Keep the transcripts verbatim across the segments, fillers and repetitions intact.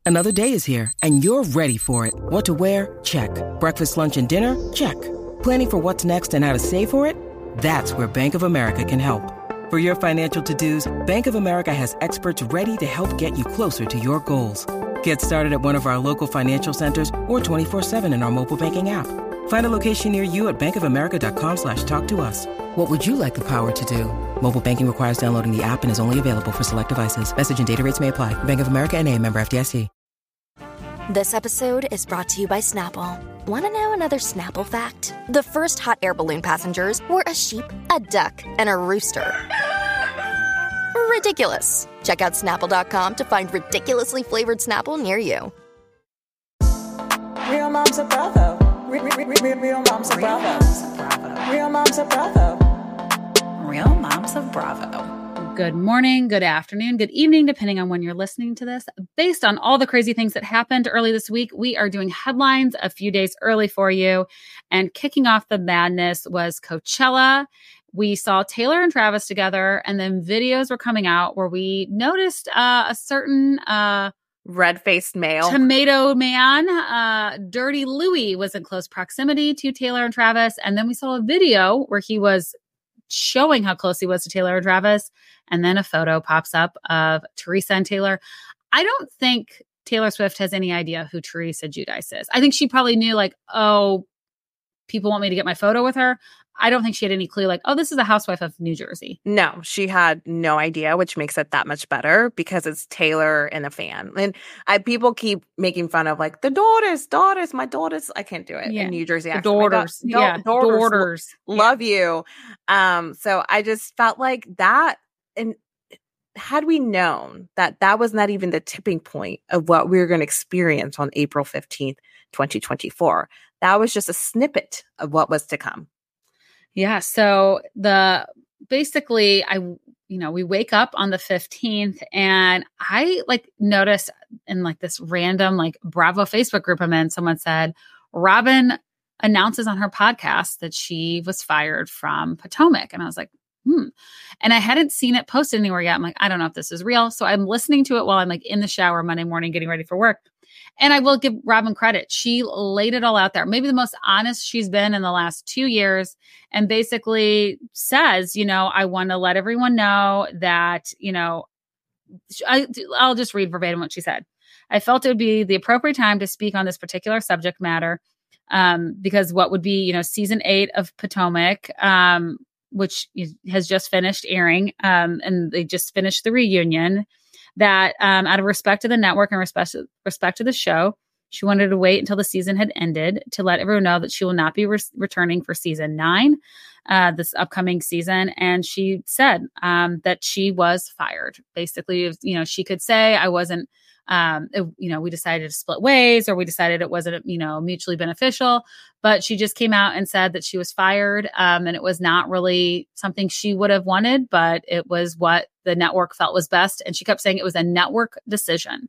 Another day is here, and you're ready for it. What to wear? Check. Breakfast, lunch, and dinner? Check. Planning for what's next and how to save for it? That's where Bank of America can help. For your financial to-dos, Bank of America has experts ready to help get you closer to your goals. Get started at one of our local financial centers or twenty-four seven in our mobile banking app. Find a location near you at bankofamerica.com slash talk to us. What would you like the power to do? Mobile banking requires downloading the app and is only available for select devices. Message and data rates may apply. Bank of America N A, member F D I C. This episode is brought to you by Snapple. Want to know another Snapple fact? The first hot air balloon passengers were a sheep, a duck, and a rooster. Ridiculous. Check out Snapple dot com to find ridiculously flavored Snapple near you. Real Moms of Bravo. Real, real, real, real Moms of Bravo. Real Moms of Bravo. Real Moms of Bravo. Good morning, good afternoon, good evening, depending on when you're listening to this. Based on all the crazy things that happened early this week, we are doing headlines a few days early for you. And kicking off the madness was Coachella. We saw Taylor and Travis together, and then videos were coming out where we noticed uh, a certain uh, red-faced male, tomato man, uh, Dirty Louie, was in close proximity to Taylor and Travis. And then we saw a video where he was showing how close he was to Taylor and Travis. And then a photo pops up of Teresa and Taylor. I don't think Taylor Swift has any idea who Teresa Giudice is. I think she probably knew, like, oh, people want me to get my photo with her. I don't think she had any clue, like, oh, this is a housewife of New Jersey. No, she had no idea, which makes it that much better because it's Taylor and a fan. And I, people keep making fun of, like, the daughters, daughters, my daughters. I can't do it yeah. in New Jersey. The daughters. Da- yeah, daughters. daughters. Love yeah. you. Um, so I just felt like that. And had we known that that was not even the tipping point of what we were going to experience on April fifteenth, twenty twenty-four, that was just a snippet of what was to come. Yeah. So the basically, I, you know, we wake up on the fifteenth and I like noticed in like this random like Bravo Facebook group I'm in, someone said, Robin announces on her podcast that she was fired from Potomac. And I was like, hmm. And I hadn't seen it posted anywhere yet. I'm like, I don't know if this is real. So I'm listening to it while I'm like in the shower Monday morning, getting ready for work. And I will give Robin credit. She laid it all out there. Maybe the most honest she's been in the last two years and basically says, you know, I want to let everyone know that, you know, I, I'll just read verbatim what she said. I felt it would be the appropriate time to speak on this particular subject matter um, because what would be, you know, season eight of Potomac, um, which has just finished airing, um, and they just finished the reunion, that um, out of respect to the network and respect, respect to the show, she wanted to wait until the season had ended to let everyone know that she will not be re- returning for season nine, uh, this upcoming season. And she said um, that she was fired. Basically, you know, she could say, I wasn't, um, it, you know, we decided to split ways, or we decided it wasn't, you know, mutually beneficial. But she just came out and said that she was fired. Um, and it was not really something she would have wanted, but it was what the network felt was best. And she kept saying it was a network decision.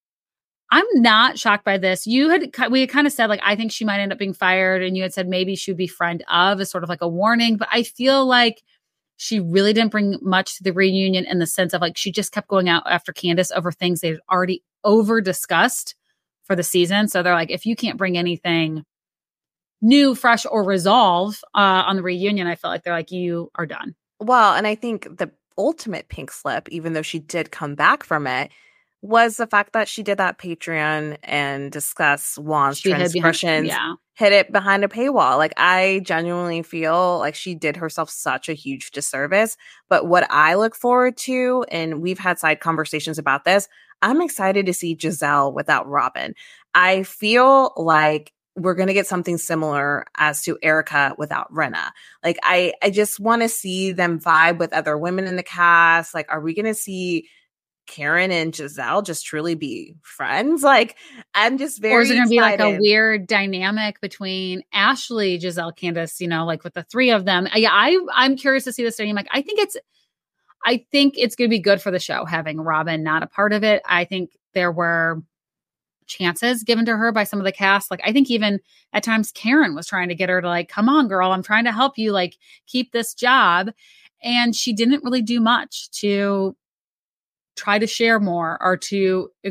I'm not shocked by this. You had, we had kind of said, like, I think she might end up being fired. And you had said maybe she would be friend of as sort of like a warning. But I feel like she really didn't bring much to the reunion in the sense of like, she just kept going out after Candace over things they had already over discussed for the season. So they're like, if you can't bring anything new, fresh, or resolve uh, on the reunion, I feel like they're like, you are done. Well, and I think the ultimate pink slip, even though she did come back from it, was the fact that she did that Patreon and discuss Juan's She hid behind- transgressions, yeah. hid it behind a paywall. Like, I genuinely feel like she did herself such a huge disservice. But what I look forward to, and we've had side conversations about this, I'm excited to see Giselle without Robin. I feel like we're going to get something similar as to Erica without Rinna. Like, I, I just want to see them vibe with other women in the cast. Like, are we going to see Karen and Giselle just truly be friends? Like, I'm just very Or is it going to be like a excited. weird dynamic between Ashley, Giselle, Candace, you know, like with the three of them? Yeah, I, I'm curious to see this dynamic. I think it's, I think it's going to be good for the show having Robin not a part of it. I think there were chances given to her by some of the cast. Like, I think even at times Karen was trying to get her to like, come on, girl, I'm trying to help you, like, keep this job. And she didn't really do much to try to share more or to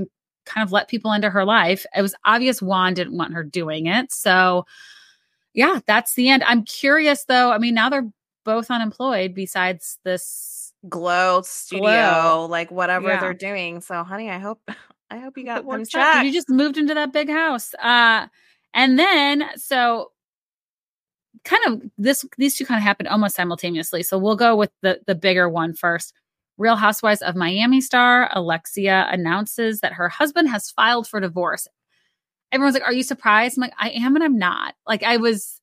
kind of let people into her life. It was obvious Juan didn't want her doing it. So yeah, that's the end. I'm curious though. I mean, now they're both unemployed besides this Glow studio, Glow. like whatever Yeah. they're doing. So honey, I hope, I hope you got them Works out, 'cause checked. you just moved into that big house. Uh, and then, so kind of this, these two kind of happened almost simultaneously. So we'll go with the, the bigger one first. Real Housewives of Miami star Alexia announces that her husband has filed for divorce. Everyone's like, are you surprised? I'm like, I am and I'm not. Like I was,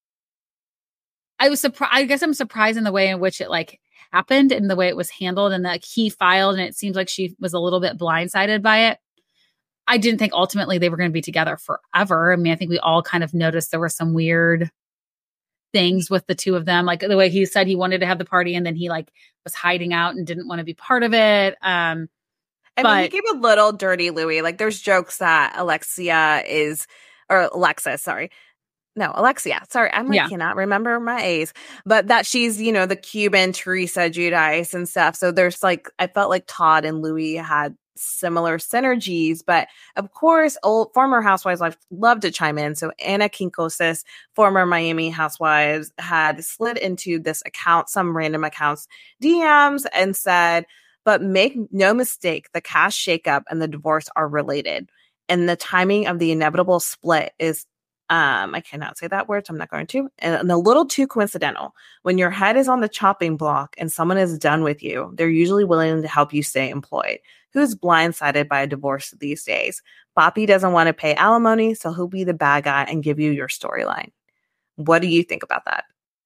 I was surprised. I guess I'm surprised in the way in which it like happened and the way it was handled and that he filed and it seems like she was a little bit blindsided by it. I didn't think ultimately they were going to be together forever. I mean, I think we all kind of noticed there were some weird things with the two of them, like the way he said he wanted to have the party and then he like was hiding out and didn't want to be part of it. Um, I but mean, he gave a little dirty Louis. Like there's jokes that Alexia is, or Alexis, sorry. No, Alexia. Sorry, I'm like, Yeah. cannot remember my A's. But that she's, you know, the Cuban Teresa Giudice and stuff. So there's like, I felt like Todd and Louis had similar synergies. But of course, old former housewives like love to chime in. So Anna Kinkosis, former Miami housewives, had slid into this account, some random accounts, D Ms, and said, but make no mistake, the cash shakeup and the divorce are related. And the timing of the inevitable split is, um, I cannot say that word, so I'm not going to, and, and a little too coincidental. When your head is on the chopping block and someone is done with you, they're usually willing to help you stay employed. Who's blindsided by a divorce these days? Papi doesn't want to pay alimony, so he'll be the bad guy and give you your storyline. What do you think about that?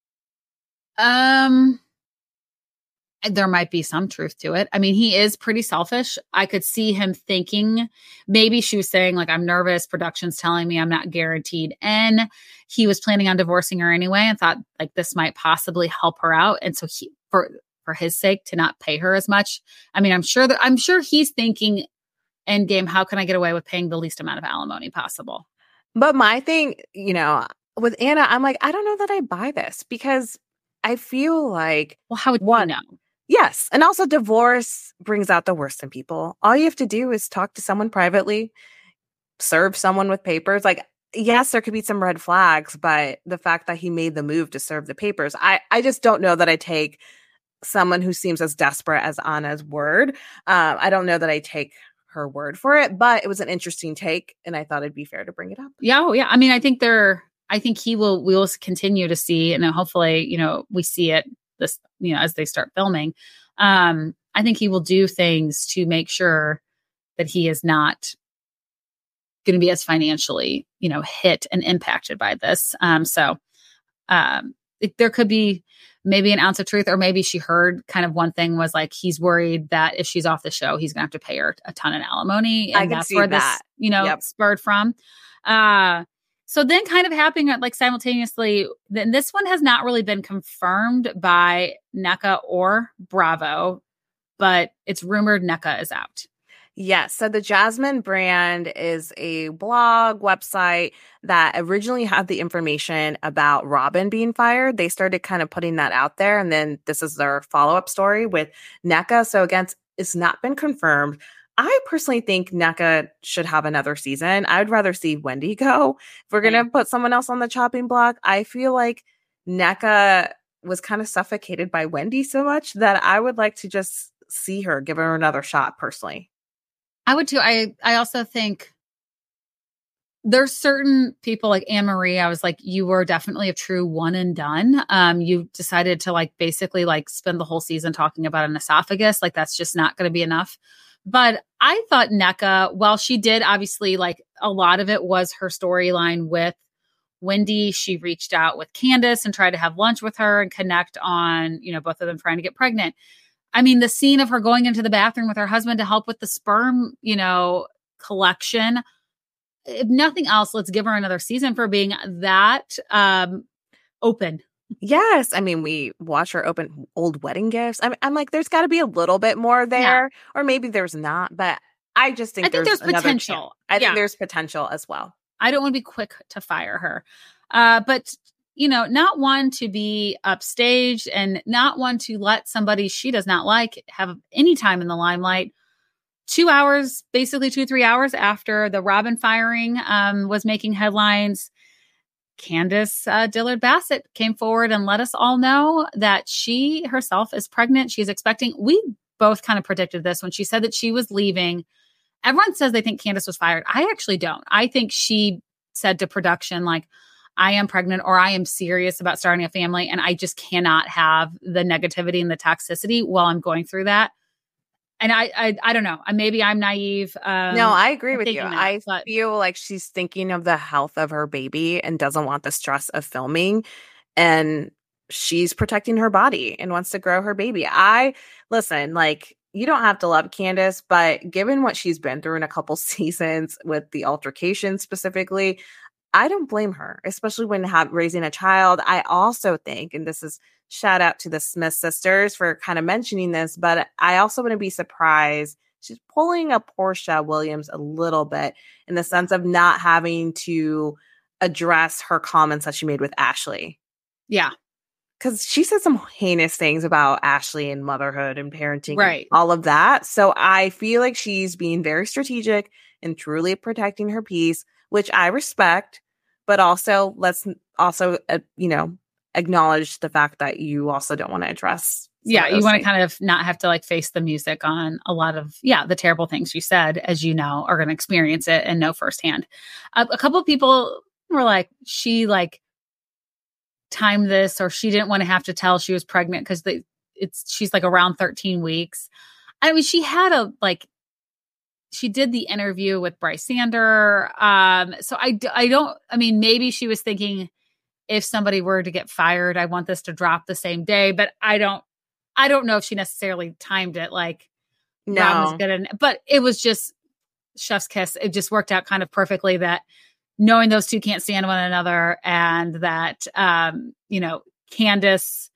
Um, there might be some truth to it. I mean, he is pretty selfish. I could see him thinking maybe she was saying like, I'm nervous. Production's telling me I'm not guaranteed. And he was planning on divorcing her anyway and thought like this might possibly help her out. And so he, for, for his sake to not pay her as much. I mean, I'm sure that I'm sure he's thinking end game, how can I get away with paying the least amount of alimony possible? But my thing, you know, with Anna, I'm like, I don't know that I buy this because I feel like, well, how would one, you know? Yes. And also divorce brings out the worst in people. All you have to do is talk to someone privately, serve someone with papers. Like, yes, there could be some red flags, but the fact that he made the move to serve the papers, I, I just don't know that I take someone who seems as desperate as Anna's word. Um, I don't know that I take her word for it, but it was an interesting take. And I thought it'd be fair to bring it up. Yeah. Oh, yeah. I mean, I think they're, I think he will, we will continue to see, and hopefully, you know, we see it this, you know, as they start filming. Um, I think he will do things to make sure that he is not going to be as financially, you know, hit and impacted by this. Um, so um, it, there could be maybe an ounce of truth, or maybe she heard kind of one thing was like, he's worried that if she's off the show, he's gonna have to pay her a ton of alimony. And I can that's see where that. this, you know, Yep. spurred from. Uh, So then kind of happening like simultaneously, then this one has not really been confirmed by Nneka or Bravo, but it's rumored Nneka is out. Yes. So the Jasmine brand is a blog website that originally had the information about Robin being fired. They started kind of putting that out there. And then this is their follow-up story with Nneka. So again, it's not been confirmed. I personally think Nneka should have another season. I would rather see Wendy go. If we're going to put someone else on the chopping block, I feel like Nneka was kind of suffocated by Wendy so much that I would like to just see her, give her another shot personally. I would too. I, I also think there's certain people like Anne-Marie, I was like, you were definitely a true one and done. Um, you decided to like basically like spend the whole season talking about an esophagus. Like that's just not going to be enough. But I thought Nneka, while she did obviously like a lot of it was her storyline with Wendy, she reached out with Candace and tried to have lunch with her and connect on, you know, both of them trying to get pregnant. I mean, the scene of her going into the bathroom with her husband to help with the sperm, you know, collection. If nothing else, let's give her another season for being that um, open. Yes. I mean, we watch her open old wedding gifts. I'm, I'm like, there's got to be a little bit more there, yeah. Or maybe there's not. But I just think, I think there's, there's potential. Chance. I yeah. think there's potential as well. I don't want to be quick to fire her. Uh, but, you know, not one to be upstaged and not one to let somebody she does not like have any time in the limelight. two hours, basically two, three hours after the Robyn firing um, was making headlines, Candace uh, Dillard Bassett came forward and let us all know that she herself is pregnant. She's expecting. We both kind of predicted this when she said that she was leaving. Everyone says they think Candace was fired. I actually don't. I think she said to production, like, I am pregnant or I am serious about starting a family and I just cannot have the negativity and the toxicity while I'm going through that. And I, I, I don't know. Maybe I'm naive. Um, no, I agree with you. that, I but- feel like she's thinking of the health of her baby and doesn't want the stress of filming. And she's protecting her body and wants to grow her baby. I listen, like, you don't have to love Candace, but given what she's been through in a couple seasons with the altercation specifically, I don't blame her, especially when ha- raising a child. I also think, and this is shout out to the Smith sisters for kind of mentioning this, but I also wouldn't be surprised. She's pulling a Portia Williams a little bit in the sense of not having to address her comments that she made with Ashley. Yeah. Because she said some heinous things about Ashley and motherhood and parenting, right? And all of that. So I feel like she's being very strategic and truly protecting her peace, which I respect. But also, let's also, uh, you know, acknowledge the fact that you also don't want to address. Yeah, you want to kind of not have to like face the music on a lot of, yeah, the terrible things you said, as you know, are going to experience it and know firsthand. Uh, a couple of people were like, she like timed this, or she didn't want to have to tell she was pregnant because they it's she's like around thirteen weeks. I mean, she had a like she did the interview with Bryce Sander. Um, so I, I don't, I mean, maybe she was thinking if somebody were to get fired, I want this to drop the same day, but I don't, I don't know if she necessarily timed it like no. Robyn's good. But it was just chef's kiss. It just worked out kind of perfectly that knowing those two can't stand one another and that, um, you know, Candace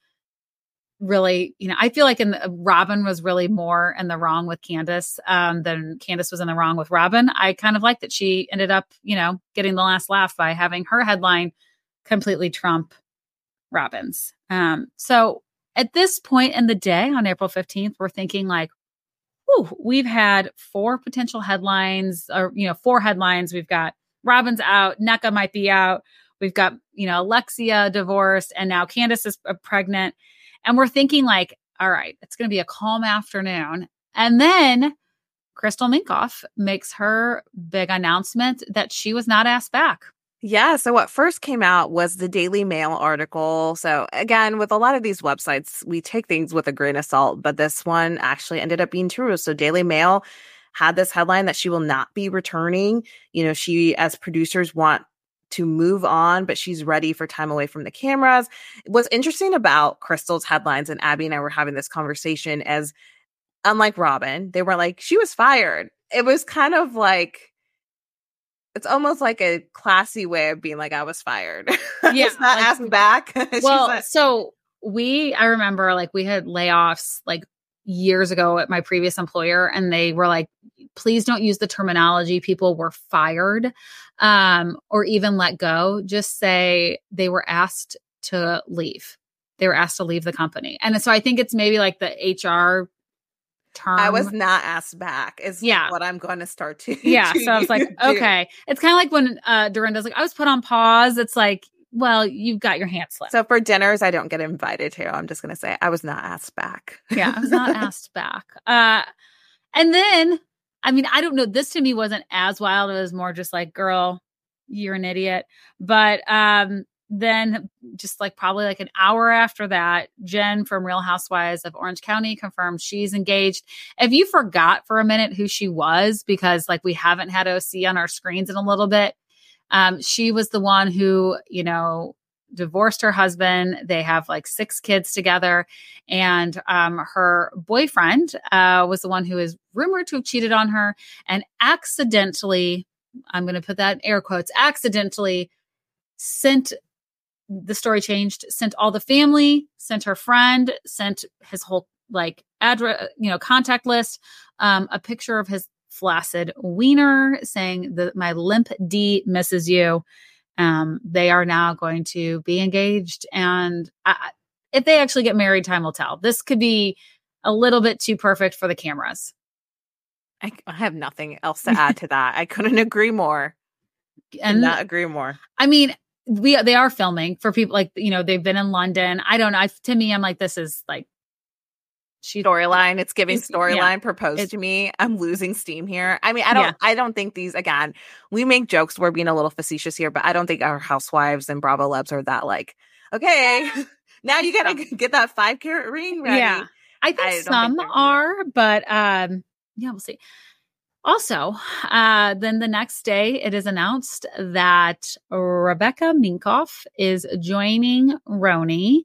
really, you know, I feel like in the, Robyn was really more in the wrong with Candace um, than Candace was in the wrong with Robyn. I kind of like that she ended up, you know, getting the last laugh by having her headline completely trump Robyn's. Um, so at this point in the day on April fifteenth, we're thinking like, whew, we've had four potential headlines or, you know, four headlines. We've got Robyn's out, Nneka might be out. We've got, you know, Alexia divorced and now Candace is pregnant. And we're thinking like, all right, it's going to be a calm afternoon. And then Crystal Minkoff makes her big announcement that she was not asked back. Yeah. So what first came out was the Daily Mail article. So again, with a lot of these websites, we take things with a grain of salt, but this one actually ended up being true. So Daily Mail had this headline that she will not be returning. You know, she, as producers, want to move on, but she's ready for time away from the cameras. What's interesting about Crystal's headlines, and Abby and I were having this conversation, as unlike Robyn, they were like, she was fired. It was kind of like, it's almost like a classy way of being like, I was fired. Yeah. It's not like, asked back. Well, like, so we, I remember like we had layoffs like years ago at my previous employer, and they were like, please don't use the terminology people were fired um, or even let go. Just say they were asked to leave. They were asked to leave the company. And so I think it's maybe like the H R term. I was not asked back is yeah. what I'm going to start to Yeah. to So I was like, do. okay. It's kind of like when uh, Dorinda's like, I was put on pause. It's like, well, you've got your hand slipped. So for dinners, I don't get invited to. I'm just going to say I was not asked back. Yeah, I was not asked back. Uh, and then, I mean, I don't know. This to me wasn't as wild. It was more just like, girl, you're an idiot. But um, then just like probably like an hour after that, Jen from Real Housewives of Orange County confirmed she's engaged. If you forgot for a minute who she was, because like we haven't had O C on our screens in a little bit, Um, she was the one who, you know, divorced her husband. They have like six kids together. And um, her boyfriend uh, was the one who is rumored to have cheated on her and accidentally, I'm going to put that in air quotes, accidentally sent, the story changed, sent all the family, sent her friend, sent his whole like address, you know, contact list, um, a picture of his flaccid wiener saying that my limp D misses you. Um, they are now going to be engaged. And I, if they actually get married, time will tell. This could be a little bit too perfect for the cameras. I, I have nothing else to add to that. I couldn't agree more. And Could not agree more. I mean, we they are filming for people like, you know, they've been in London. I don't know. I, to me, I'm like, this is like she storyline. It's giving storyline. Yeah. Proposed It, to me. I'm losing steam here. I mean, I don't. Yeah. I don't think these. Again, we make jokes. We're being a little facetious here, but I don't think our housewives and Bravo Lebs are that like. Okay, now you gotta get that five carat ring ready. Yeah, I think I some think are, but um, yeah, we'll see. Also, uh, then the next day, it is announced that Rebecca Minkoff is joining Roni.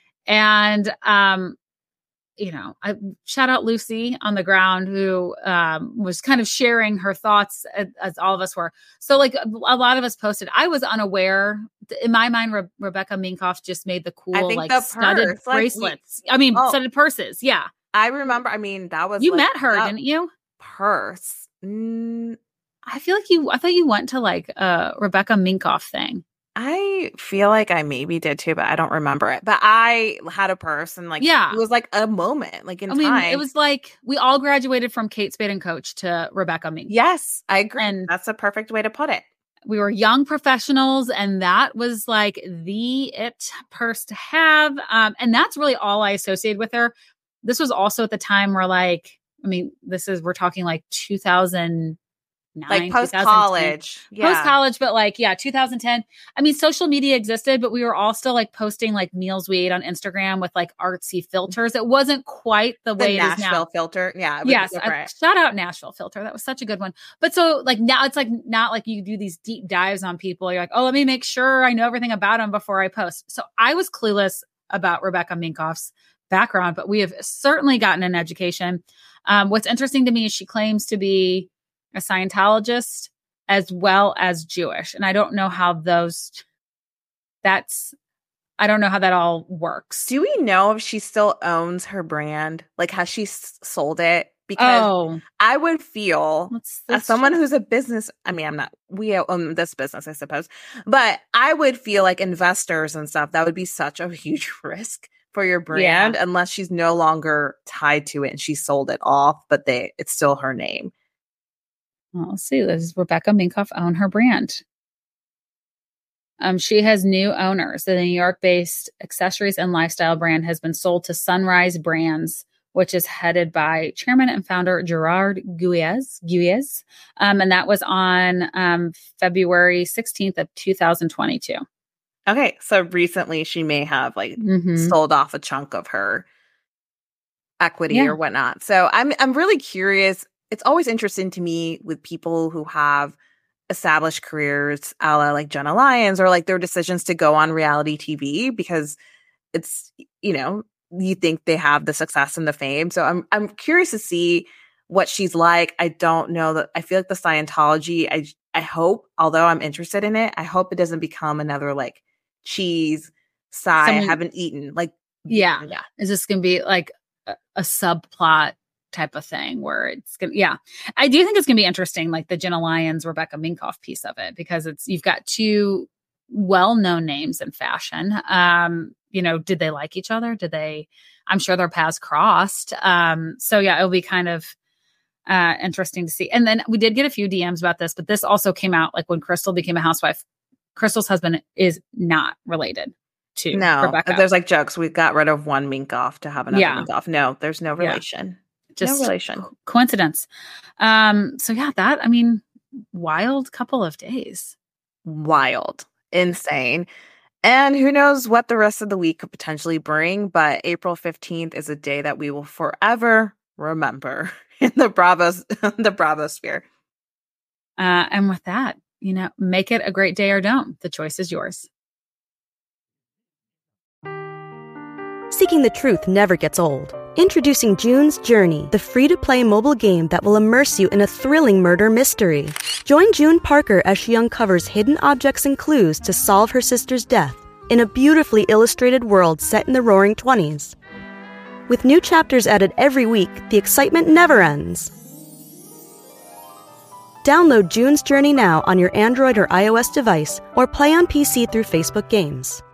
And, um, you know, I shout out Lucy on the ground who um, was kind of sharing her thoughts as, as all of us were. So like a, a lot of us posted, I was unaware. In my mind, Re- Rebecca Minkoff just made the cool, I think like the studded purse, like, bracelets. we, I mean, oh, studded purses. Yeah. I remember. I mean, that was you like, met her, that didn't you? Purse. Mm, I feel like you, I thought you went to like a Rebecca Minkoff thing. I feel like I maybe did too, but I don't remember it. But I had a purse and like, yeah, it was like a moment, like in I mean, time. it was like we all graduated from Kate Spade and Coach to Rebecca Minkoff. Yes, I agree. And that's a perfect way to put it. We were young professionals, and that was like the it purse to have. Um, and that's really all I associated with her. This was also at the time where like, I mean, this is, we're talking like two thousand nine, like post college, yeah. post college, but like, yeah, two thousand ten. I mean, social media existed, but we were all still like posting like meals we ate on Instagram with like artsy filters. It wasn't quite the, the way it Nashville is now. Filter. Yeah. Yes. I, shout out Nashville Filter. That was such a good one. But so like now it's like not like you do these deep dives on people. You're like, oh, let me make sure I know everything about them before I post. So I was clueless about Rebecca Minkoff's background, but we have certainly gotten an education. Um, what's interesting to me is she claims to be a Scientologist as well as Jewish. And I don't know how those, that's, I don't know how that all works. Do we know if she still owns her brand? Like, has she s- sold it? Because oh, I would feel let's, let's as someone who's a business, I mean, I'm not, we own this business, I suppose, but I would feel like investors and stuff, that would be such a huge risk for your brand, yeah. unless she's no longer tied to it and she sold it off, but they it's still her name. Well, let's see. This is Rebecca Minkoff own her brand. Um, she has new owners. The New York-based accessories and lifestyle brand has been sold to Sunrise Brands, which is headed by chairman and founder Gerard Guiez. Guiez. Um, and that was on um, February sixteenth of two thousand twenty-two. Okay, so recently she may have like mm-hmm. sold off a chunk of her equity yeah. or whatnot. So I'm I'm really curious. It's always interesting to me with people who have established careers, a la like Jenna Lyons, or like their decisions to go on reality T V, because it's, you know, you think they have the success and the fame. So I'm I'm curious to see what she's like. I don't know that I feel like the Scientology, I I hope, although I'm interested in it, I hope it doesn't become another like cheese sigh I haven't eaten. Like yeah. yeah. Is this gonna be like a, a subplot type of thing where it's gonna yeah I do think it's gonna be interesting, like the Jenna Lyons Rebecca Minkoff piece of it, because it's you've got two well-known names in fashion. Um you know, did they like each other? Did they I'm sure their paths crossed. Um so yeah, it'll be kind of uh interesting to see. And then we did get a few D Ms about this, but this also came out like when Crystal became a housewife. Crystal's husband is not related to no Rebecca. There's like jokes, we got rid of one Minkoff to have another yeah. Minkoff. No, there's no relation. Yeah. Just no relation. Coincidence. Um, so yeah, that, I mean, wild couple of days. Wild. Insane. And who knows what the rest of the week could potentially bring, but April fifteenth is a day that we will forever remember in the Bravo, the Bravo sphere. Uh, and with that, you know, make it a great day or don't. The choice is yours. Seeking the truth never gets old. Introducing June's Journey, the free-to-play mobile game that will immerse you in a thrilling murder mystery. Join June Parker as she uncovers hidden objects and clues to solve her sister's death in a beautifully illustrated world set in the Roaring Twenties. With new chapters added every week, the excitement never ends. Download June's Journey now on your Android or iOS device, or play on P C through Facebook Games.